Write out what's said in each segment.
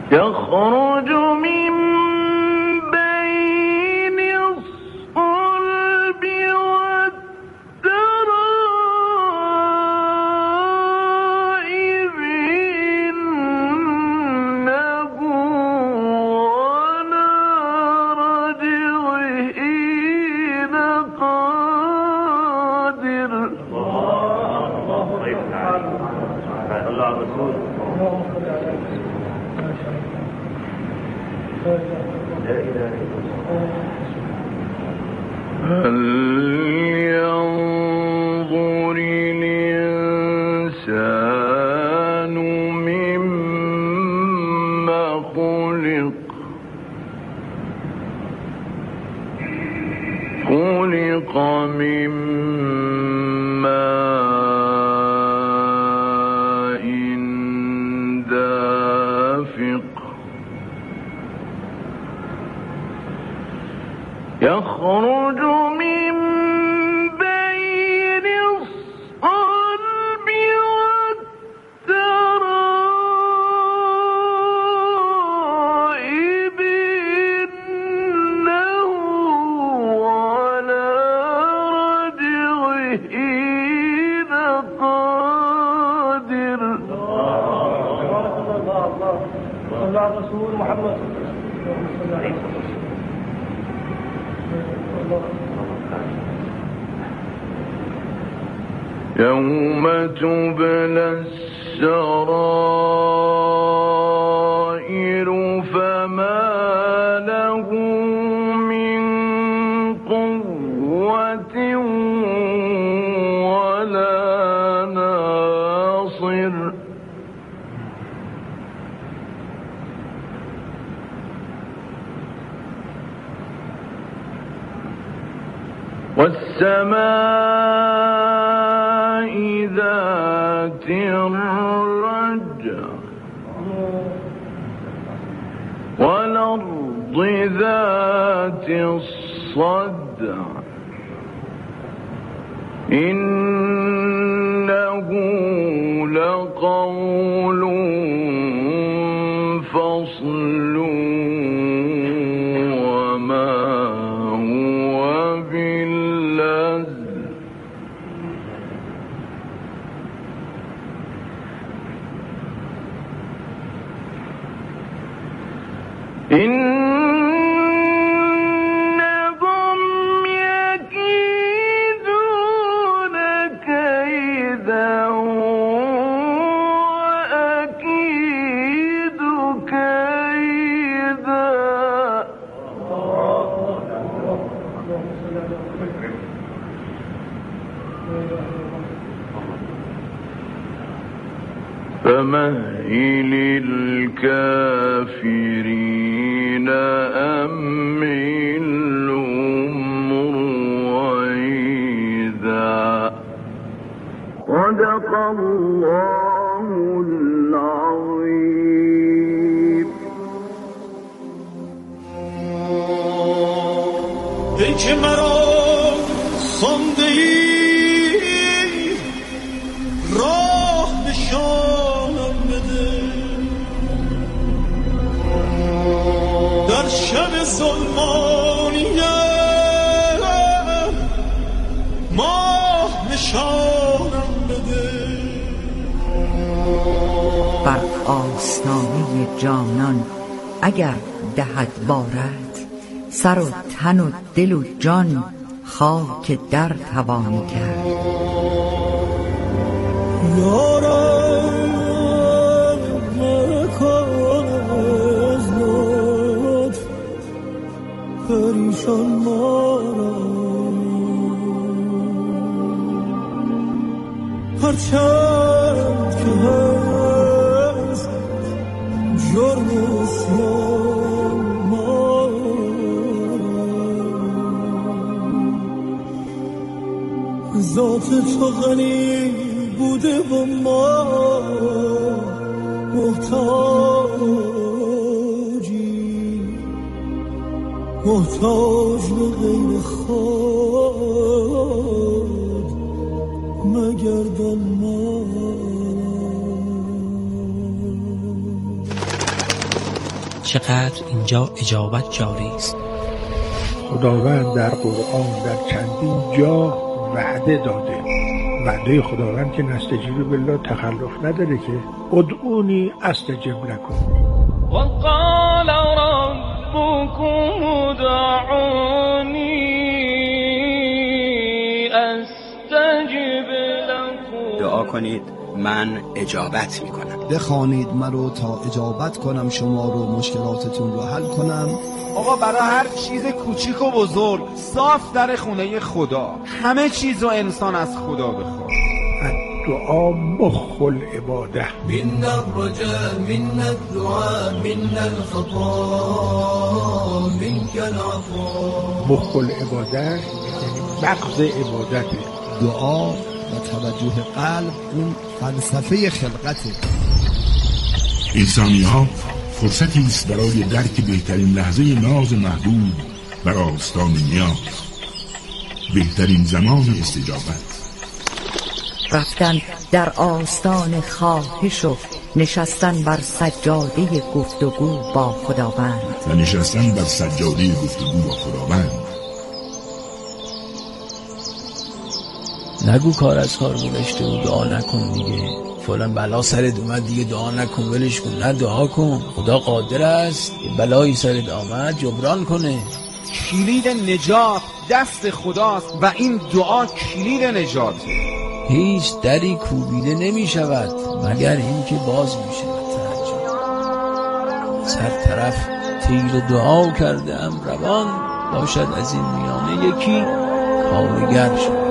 يخرج من بين الصلب والترائب إنه على رجعه لقادر. هل ينظر الإنسان مما خلق من ماء دافق يخرج من بين الصلب والترائب إنه على رجعه لقادر. صلى على رسول محمد. يوم تبلى السرائر فما له من قوة ولا ناصر. والسماء ذات الرجع والأرض ذات الصدع إنه لقول فصل وما هو باللذ. إنهم يكيدون كيدا وأكيد كيدا. فمهل الكافرين أمهلهم رويدا. صدق الله العظيم. ای که مرا خانده ای راه نشانم بده، در شب ظلمانیم ماه نشانم بده. بر آستانه جانان اگر دهد بارد، سر و تن و دل و جان خاک در توانی کرد. یارم مکن از لطف پریشان ما را، هرچند که هست جرم اسیان ما را، ذات تو غنی بوده و ما محتاج به غیر خود مگردان ما. چقدر اینجا اجابت جاری است. خداوند در قرآن در چندین جا وعده داده. وعده خداوند که نستجیب بالله تخلف نداره که ادعونی استجب لکم. وقال ربكم ادعوني استجب لكم. دعا کنید من اجابت میکنم. بخوانید مرا تا اجابت کنم شما رو، مشکلاتتون رو حل کنم. آقا برای هر چیز کوچیک و بزرگ صاف در خونه خدا. همه چیز رو انسان از خدا بخواد. دعا مخ العباده. من الرجاء من الدعاء من الخطا منك العطاء. مخ العباده یعنی مغز عبادته. دعا و توجه قلب اون فلسفه خلقته. انسانی ها فرصتی است برای درک بهترین لحظه ناز محبوب بر آستان نیاز، بهترین زمان استجابت. رفتن در آستان خواهش و نشستن بر سجاده گفتگو با خداوند. و نشستن بر سجاده گفتگو با خداوند. نگو کار از کار گذشته و دعا نکن دیگه، فلان بلا سرت اومد دیگه دعا نکن ولش کن. نه، دعا کن، خدا قادر است بلایی سرت آمد جبران کنه. کلید نجات دست خداست و این دعا کلید نجاته. هیچ دری کوبیده نمی شود مگر این که باز می شود. هر طرف تیر دعا کرده ام روان، باشد از این میانه یکی کارگر شد.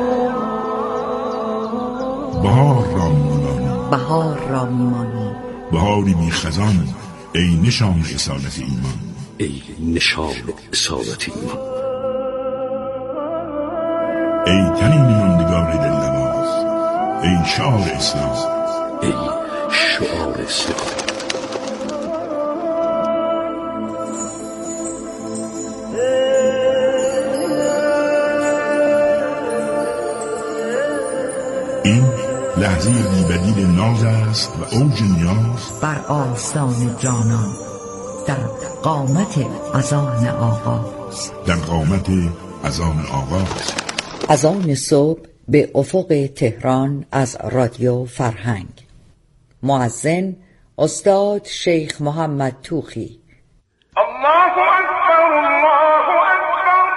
بهار را میمانی، بهاری بی خزان، ای نشان اصالت ایمان، ای نشان اصالت ایمان، ای تنین ماندگار دلنواز، ای شعار اسلام، ای شعار اسلام. این لحظه بی‌بدیل ناز است و اوج نیاز بر آستان جانان، در قامت اذان آغاز، در قامت اذان آغاز. اذان صبح به افق تهران از رادیو فرهنگ. مؤذن استاد شیخ محمد توخی. الله اکبر الله اکبر.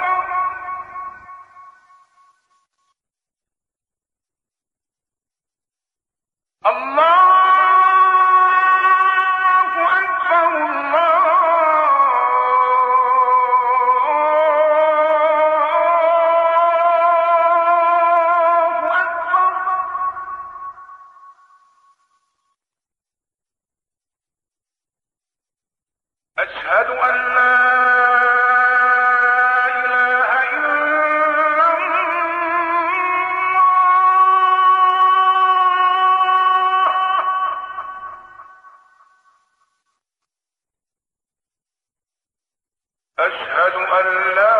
الله اکبر الله اکبر. أشهد أن لا إله إلا الله. أشهد أن لا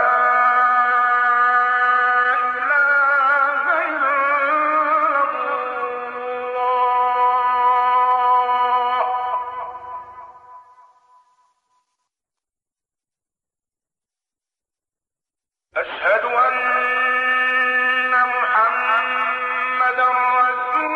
إله إلا الله. أشهد أن محمدا رسول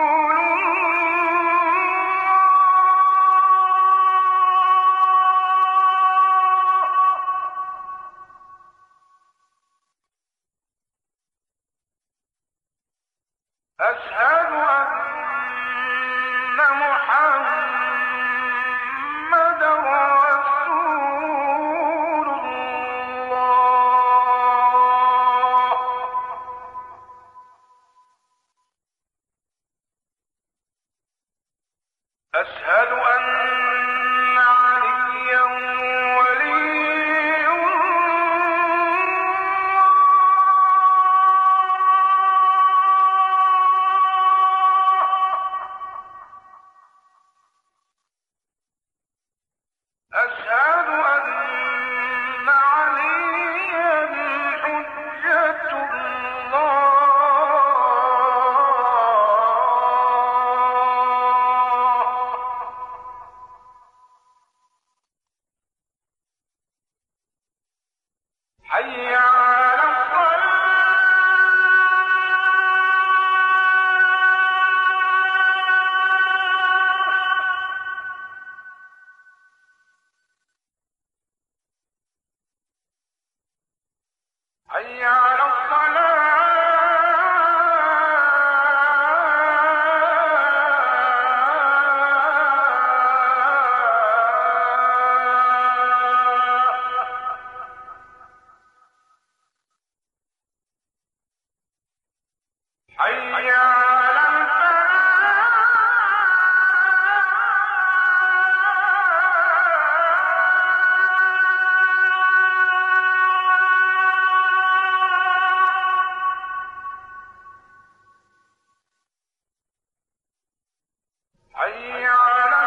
الله. أشهد أن محمدا رسول الله. أشهد أن عليا ولي أشهد أن عليا حجة الله. حي على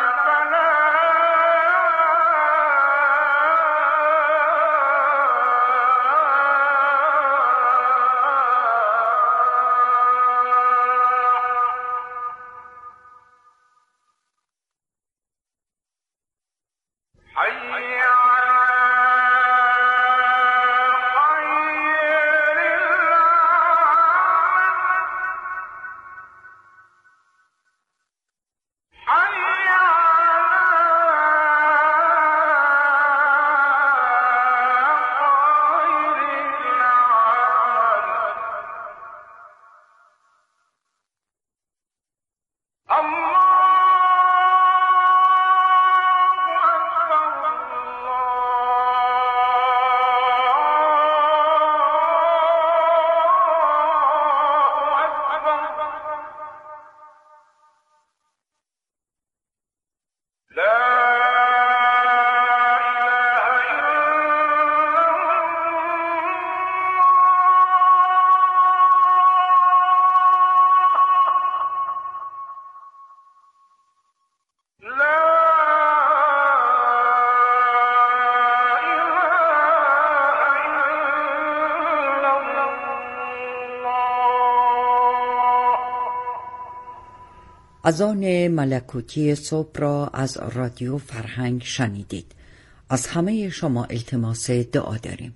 اذان ملکوتی صبح را از رادیو فرهنگ شنیدید. از همه شما التماس دعا داریم.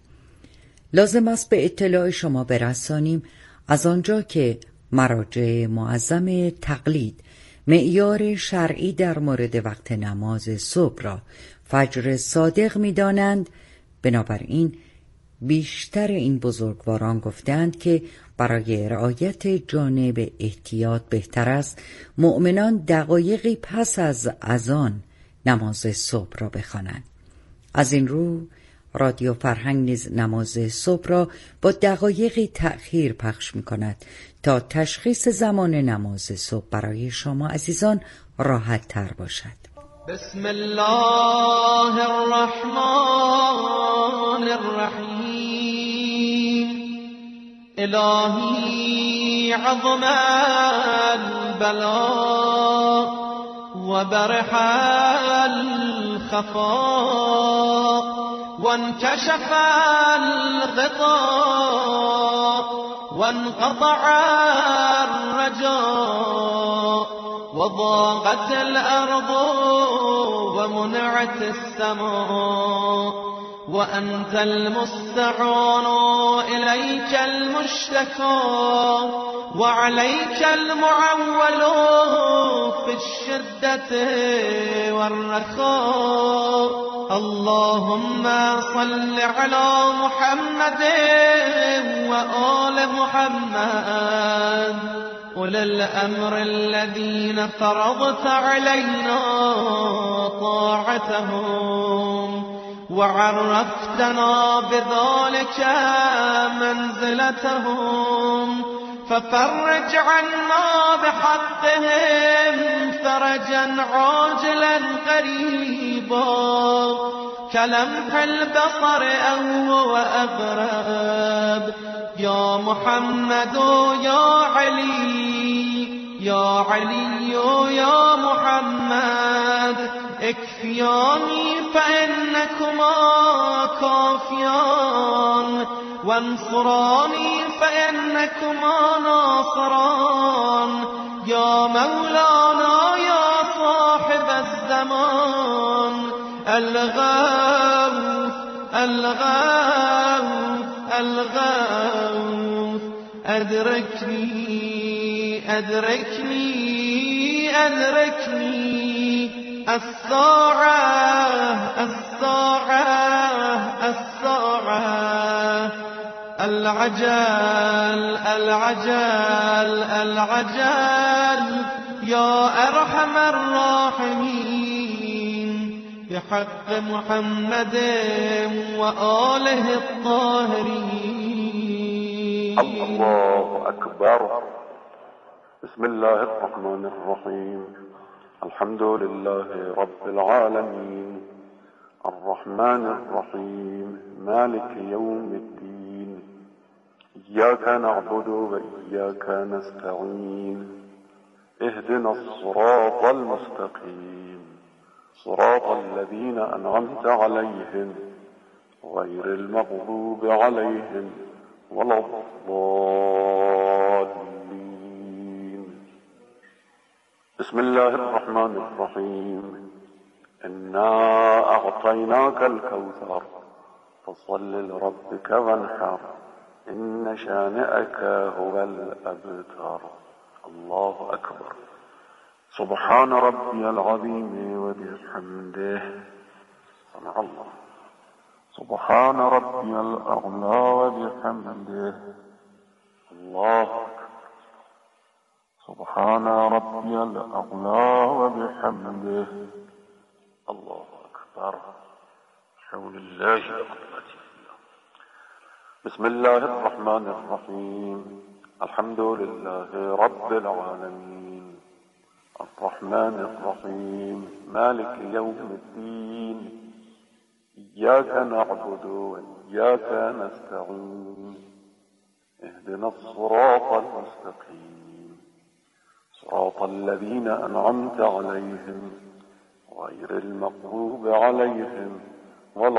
لازم است به اطلاع شما برسانیم از آنجا که مراجع معظم تقلید معیار شرعی در مورد وقت نماز صبح را فجر صادق می دانند، بنابراین بیشتر این بزرگواران گفتند که برای رعایت جانب احتیاط بهتر است مؤمنان دقایقی پس از اذان نماز صبح را بخوانند. از این رو رادیو فرهنگ نیز نماز صبح را با دقایقی تأخیر پخش می کند تا تشخیص زمان نماز صبح برای شما عزیزان راحت تر باشد. بسم الله الرحمن الرحیم. الهی عظم البلاء و برح الخفاء وانكشف الغطاء وانقطع الرجاء وضاقت الأرض ومنعت السماء وأنت المستعان إليك المشتكى وعليك المعول في الشدة والرخاء. اللهم صل على محمد وآل محمد أولي الأمر الذين فرضت علينا طاعتهم وعرفتنا بذلك منزلتهم ففرج عنا بحقهم فرجا عاجلا قريبا كلمح البصر أو وأقرب. يا محمد يا علي يا علي يا محمد اكفياني فإنكما كافيان وانصراني فإنكما ناصران. يا مولانا يا صاحب الزمان الغوث الغوث الغوث أدركني أدركني أدركني الساعة الساعة الساعة العجل العجل العجل يا أرحم الراحمين بحق محمد وآله الطاهرين. الله أكبر. بسم الله الرحمن الرحيم. الحمد لله رب العالمين الرحمن الرحيم مالك يوم الدين إياك نعبد وإياك نستعين اهدنا الصراط المستقيم صراط الذين أنعمت عليهم غير المغضوب عليهم ولا الضالين. بسم الله الرحمن الرحيم. إنا أعطيناك الكوثر فصل لربك وانحر إن شانئك هو الأبتر. الله أكبر. سبحان ربي العظيم وبحمده. سمع الله. سبحان ربي الأعلى وبحمده. الله أكبر. سبحان ربي الأعلى وبحمده. الله أكبر. حول الله وقوته. بسم الله الرحمن الرحيم. الحمد لله رب العالمين الرحمن الرحيم مالك يوم الدين إياك نعبد وإياك نستعين اهدنا الصراط المستقيم صراط الذين أنعمت عليهم غير المغضوب عليهم ولا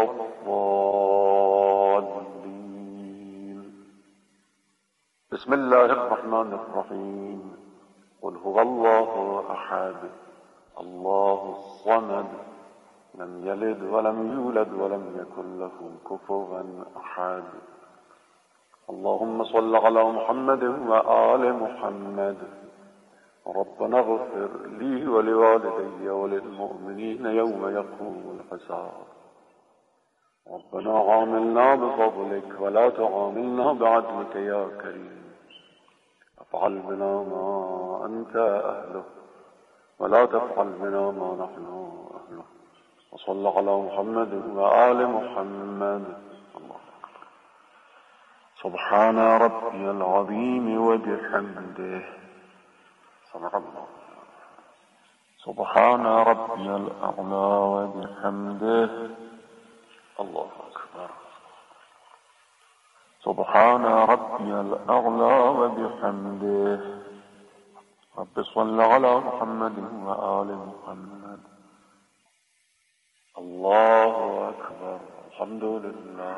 الضالين. بسم الله الرحمن الرحيم. قل هو الله أحد الله الصمد لم يلد ولم يولد ولم يكن له كفوا أحد. اللهم صل على محمد وآل محمد. ربنا اغفر لي ولوالدي وللمؤمنين يوم يقوم الحساب. ربنا عاملنا بفضلك ولا تعاملنا بعدلك يا كريم. افعل بنا ما أنت أهله ولا تفعل بنا ما نحن أهله. وصل على محمد وآل محمد. الله أكبر. سبحان ربي العظيم وبحمده. سمع الله. سبحان ربي الأعلى وبحمده. الله أكبر. سبحان ربي الأعلى وبحمده. رب صل على محمد وآل محمد. الله أكبر. الحمد لله.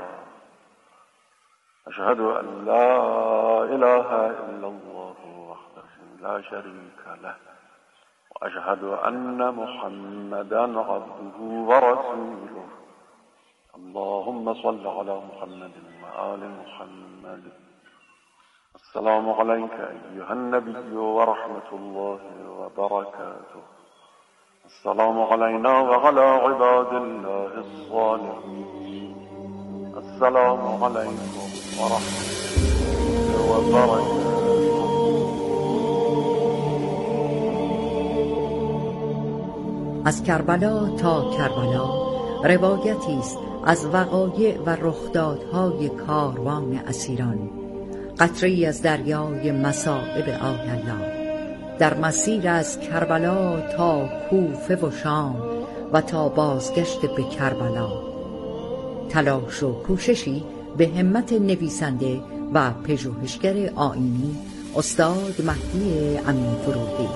أشهد أن لا إله إلا الله وحده لا شريك له وأشهد أن محمدا عبده ورسوله. اللهم صل على محمد وآل محمد. السلام عليك أيها النبي ورحمة الله وبركاته. السلام علينا وعلى عباد الله الصالحين. السلام عليكم ورحمة الله وبركاته. از کربلا تا کربلا روایتی است از وقایع و رخدادهای کاروان اسیران، قطره‌ای از دریای مصائب آیالله در مسیر از کربلا تا کوفه و شام و تا بازگشت به کربلا. تلاش و کوششی به همت نویسنده و پژوهشگر آیینی استاد مهدی امین فروغی.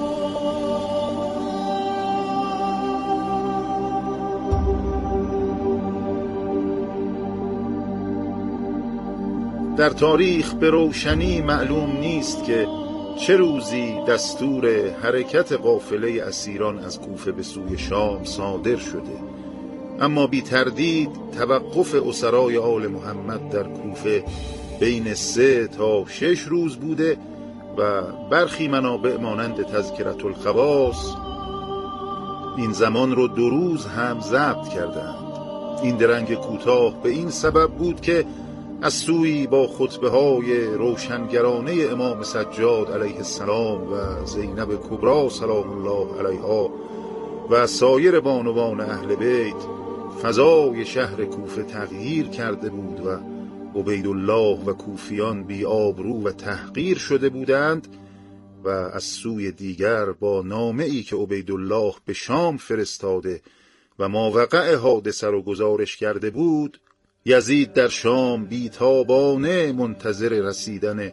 در تاریخ به روشنی معلوم نیست که چه روزی دستور حرکت قافله اسیران از کوفه به سوی شام صادر شده، اما بی تردید توقف اسرای آل محمد در کوفه بین 3 تا 6 روز بوده و برخی منابع مانند تذکرة الخواص این زمان رو 2 روز هم ضبط کردند. این درنگ کوتاه به این سبب بود که از سوی با خطبه های روشنگرانه امام سجاد علیه السلام و زینب کبری سلام الله علیها و سایر بانوان اهل بیت فضای شهر کوفه تغییر کرده بود و عبیدالله و کوفیان بی آبرو و تحقیر شده بودند و از سوی دیگر با نامه‌ای که عبیدالله به شام فرستاده و ماوقع حادثه رو گزارش کرده بود، یزید در شام بیتابانه منتظر رسیدن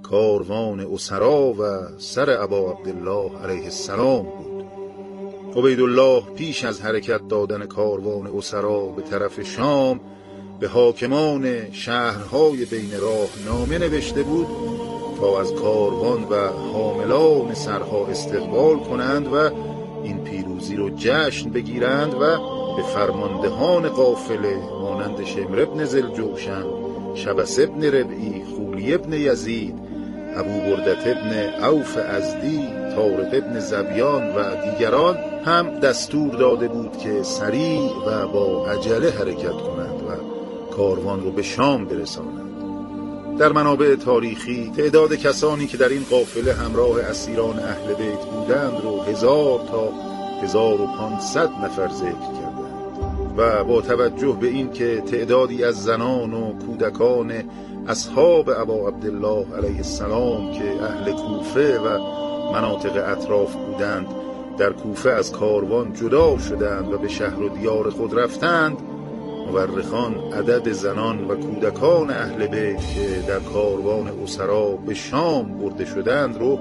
کاروان اسرا و سر ابا عبدالله علیه السلام بود. عبیدالله پیش از حرکت دادن کاروان اسرا به طرف شام به حاکمان شهرهای بین راه نامه نوشته بود تا از کاروان و حاملان سرها استقبال کنند و این پیروزی رو جشن بگیرند و به فرماندهان قافله مانند شمر ابن ذوالجوشن، شبس ابن ربعی، خولی ابن یزید، ابو بردت ابن عوف ازدی، طارق ابن زبیان و دیگران هم دستور داده بود که سریع و با عجله حرکت کنند و کاروان رو به شام برسانند. در منابع تاریخی تعداد کسانی که در این قافله همراه اسیران اهل بیت بودند رو 1000 تا 1500 نفر ذکر کردند و با توجه به این که تعدادی از زنان و کودکان اصحاب ابا عبدالله علیه السلام که اهل کوفه و مناطق اطراف بودند در کوفه از کاروان جدا شدند و به شهر و دیار خود رفتند، مورخان عدد زنان و کودکان اهل بیت که در کاروان اسرا به شام برده شدند رو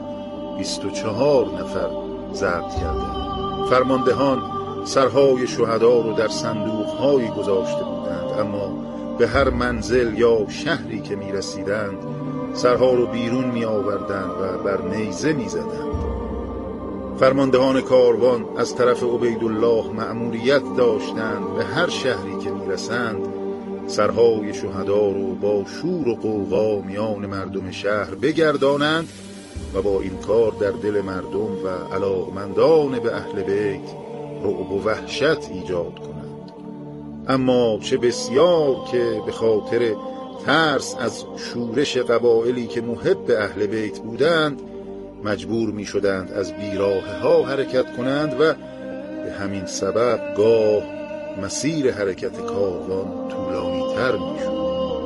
24 نفر ضبط کردند. فرماندهان سرهای شهدا رو در صندوق‌هایی گذاشته بودند، اما به هر منزل یا شهری که می رسیدند سرها رو بیرون می آوردند و بر نیزه می زدند. فرماندهان کاروان از طرف عبیدالله مأموریت داشتند به هر شهری که می رسند سرهای شهدا رو با شور و غوغا میان مردم شهر بگردانند و با این کار در دل مردم و علاقمندان به اهل بیت رعب و وحشت ایجاد کنند. اما چه بسیار که به خاطر ترس از شورش قبایلی که محب اهل بیت بودند مجبور می شدند از بیراه ها حرکت کنند و به همین سبب گاه مسیر حرکت کاروان طولانی تر می شد.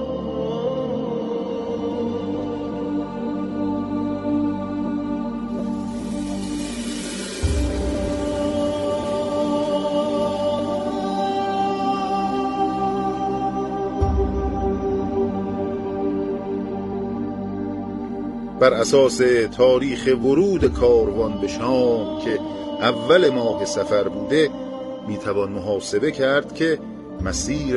بر اساس تاریخ ورود کاروان به شام که اول ماه صفر بوده میتوان محاسبه کرد که مسیر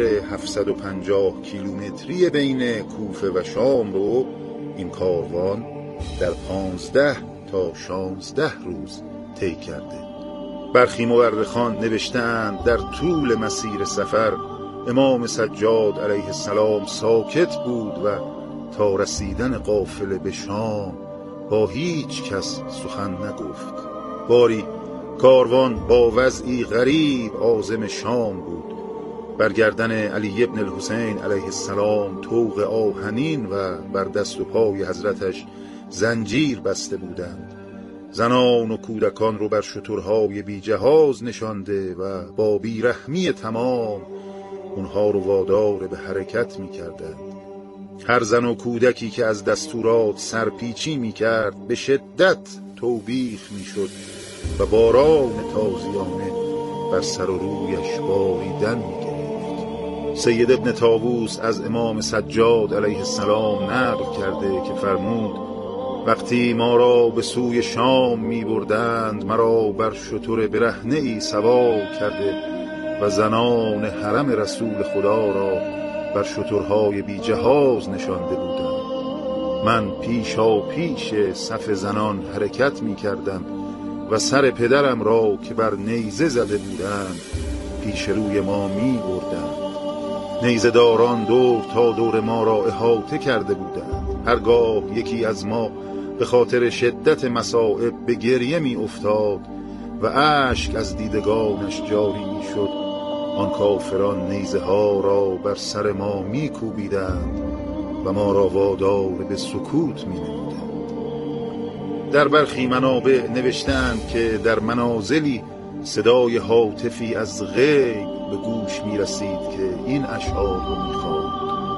750 کیلومتری بین کوفه و شام رو این کاروان در 15 تا 16 روز طی کرده. برخی مورخان نوشتند در طول مسیر سفر امام سجاد علیه السلام ساکت بود و تا رسیدن قافله به شام با هیچ کس سخن نگفت. باری کاروان با وضعی غریب عازم شام بود. بر گردن علی ابن الحسین علیه السلام طوق آهنین و بر دست و پای حضرتش زنجیر بسته بودند. زنان و کودکان رو بر شترهای بی جهاز نشانده و با بیرحمی تمام اونها رو وادار به حرکت می کردند. هر زن و کودکی که از دستورات سرپیچی می کرد به شدت توبیخ می شد و باران تازیانه بر سر و رویش باریدن می گرفت. سید ابن طاووس از امام سجاد علیه السلام نقل کرده که فرمود وقتی ما را به سوی شام می بردند مرا بر شتر برهنه ای سوار کرده و زنان حرم رسول خدا را بر شترهای بی جهاز نشانده بودند. من پیشا پیش صف زنان حرکت می کردم و سر پدرم را که بر نیزه زده بودند پیش روی ما می بردند. نیزه داران دور تا دور ما را احاطه کرده بودند. هرگاه یکی از ما به خاطر شدت مصائب به گریه می افتاد و اشک از دیدگانش جاری می شد آن کافران نیزه ها را بر سر ما می کوبیدند و ما را وادار به سکوت می نمودند. در برخی منابع نوشتند که در منازلی صدای هاتفی از غیب به گوش می رسید که این اشعار رو می خواند: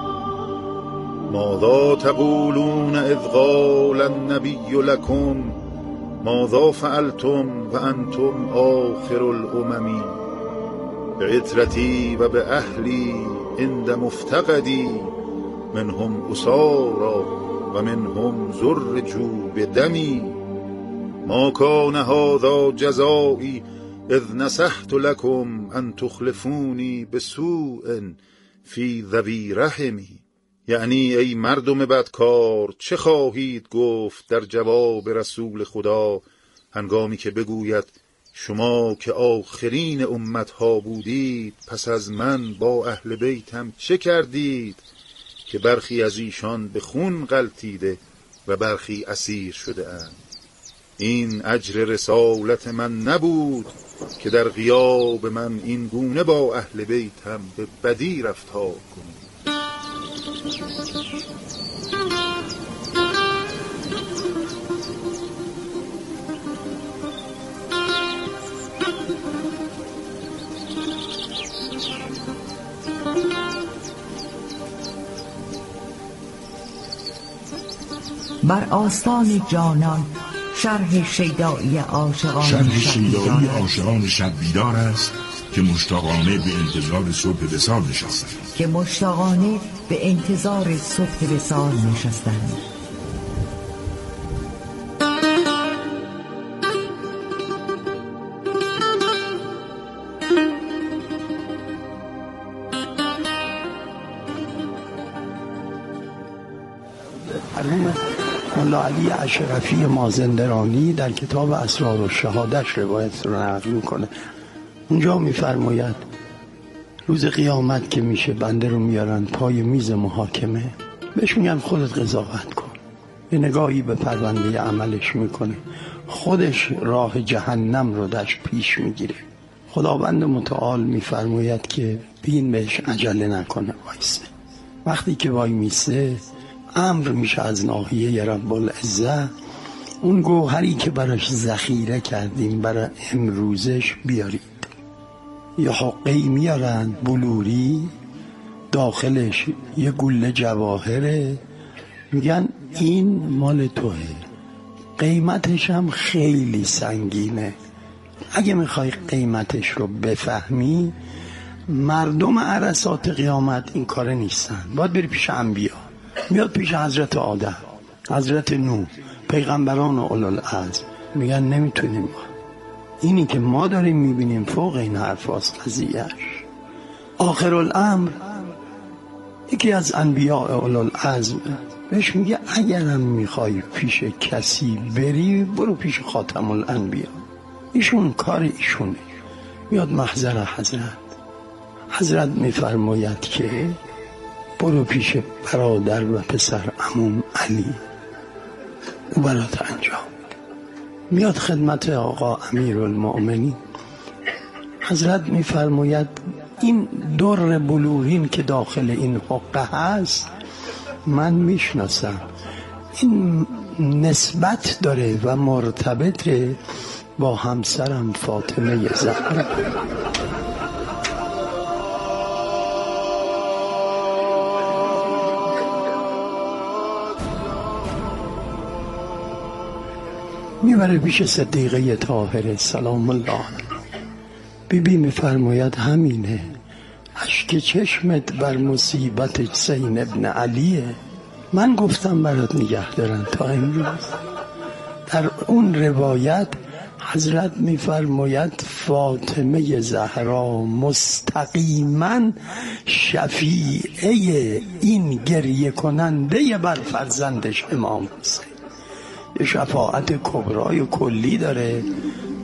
ماذا تقولون اذ قال النبی لکم ماذا فعلتم و انتم آخر الامم بعترتی و به اهلی عند مفتقدی منهم اسارا و منهم ذر جوب دمی ما کان هذا جزایی اذ نصحت لكم ان تخلفونی بسوء فی ذوی رحمی. یعنی ای مردم بدکار چه خواهید گفت در جواب رسول خدا هنگامی که بگوید شما که آخرین امتها بودید پس از من با اهل بیتم چه کردید که برخی از ایشان به خون غلتیده و برخی اسیر شده اند. این اجر رسالت من نبود که در غیاب من این گونه با اهل بیتم به بدی رفتار کنید. بر آستان جانان شرح شیدایی عاشقان شب بیدار است که مشتاقانه به انتظار صبح وصال نشستند. مولا علی اشرفی مازندرانی در کتاب اسرار الشهادش روایت رو نقل میکنه. اونجا میفرماید روز قیامت که میشه بنده رو میارن پای میز محاکمه، بهش میگن خودت قضاوت کن. یه نگاهی به پرونده عملش میکنه، خودش راه جهنم رو داشت پیش میگیره. خداوند متعال میفرماید که بین بهش عجله نکنه، وایسه. وقتی که وای میسه امر میشه از ناحیه رب العزه اون گوهری که براش ذخیره کردیم برای امروزش بیارید. یه حقه‌ای میارن بلوری، داخلش یه گوله جواهره، میگن این مال توه، قیمتش هم خیلی سنگینه. اگه میخوای قیمتش رو بفهمی، مردم عرصات قیامت این کار نیستن، باید بری پیش انبیا. میاد پیش حضرت آدم، حضرت نوح، پیغمبران و اولوالعزم، میگن نمیتونیم. اینی که ما داریم میبینیم فوق این حرف هاست قضیهش. آخرالامر یکی از انبیاء اولوالعزم بهش میگه اگرم میخوای پیش کسی بری برو پیش خاتم الانبیا. ایشون کار ایشونه. میاد محضر حضرت میفرماید که برو پیش برادر و پسر عموم علی، او برات انجام. میاد خدمت آقا امیرالمؤمنین، حضرت میفرماید این در بلورین که داخل این حقه هست من میشناسم، این نسبت داره و مرتبطه با همسرم فاطمه زهرا. میبره پیش صدیقه طاهره سلام الله. بیبی میفرماید همینه، اشک چشمت بر مصیبت حسین ابن علیه. من گفتم برات نگه دارن تا امروز. در اون روایت حضرت میفرماید فاطمه زهرا مستقیما شفیعه این گریه کننده بر فرزندش امام حسین. یه شفاعت کبرای کلی داره